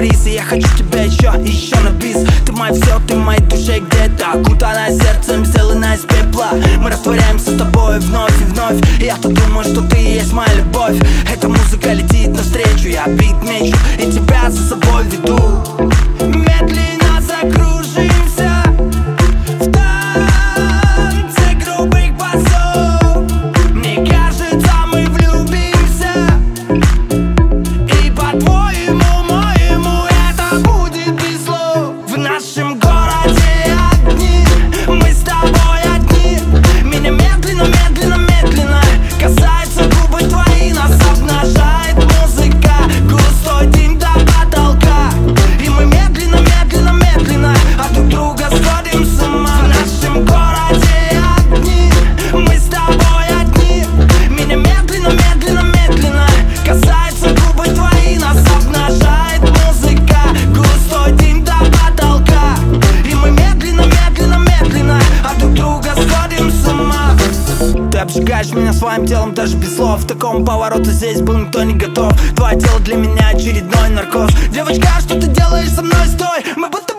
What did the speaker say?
сюрприз. И я хочу тебя еще и еще на бис. Ты мое все, ты в моей душе где-то, окутанная сердцем, сделанная из пепла. Мы растворяемся с тобой вновь и вновь. И я-то думаю, что ты и есть моя любовь. Эта музыка летит навстречу, я бит мечу и тебя за собой веду. Медленно закружимся в танце грубых басов. Мне кажется, мы влюбимся, и по-твоему, моему, это будет без слов. В нашем городе огни, мы с тобой одни. Меня медленно, медленно, медленно касается губы твои. Нас обнажает музыка, густой дым до потолка. И мы медленно, медленно, медленно от друг друга сходим с ума. В нашем городе огни, мы с тобой одни. Меня медленно, медленно, медленно касается губы твои. Нас обнажает музыка, густой дым до потолка. И мы медленно, медленно, медленно от друг друга сходим с ума. Ты обжигаешь меня своим телом даже без слов. К такому повороту здесь был никто не готов. Твое тело для меня очередной наркоз. Девочка, что ты делаешь со мной? Стой, мы будто